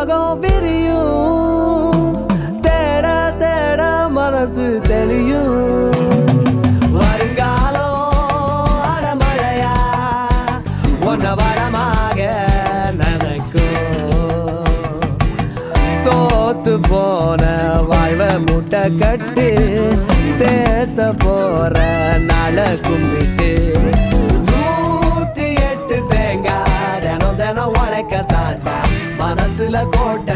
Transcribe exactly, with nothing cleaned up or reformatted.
உலகம் விரியும் தேட தேட மனசு தெளியும் வருங்காலம் அடமழையா ஒன்ன வரமாக நினைக்கும் தோத்து போன வாழ்வ முட்டை கட்டு தேத்த போற நாள கும்பிட்டு நூத்தி எட்டு தேங்காய் தினம் தினம் உழைக்க தாண்டா மனசுல கோட்டை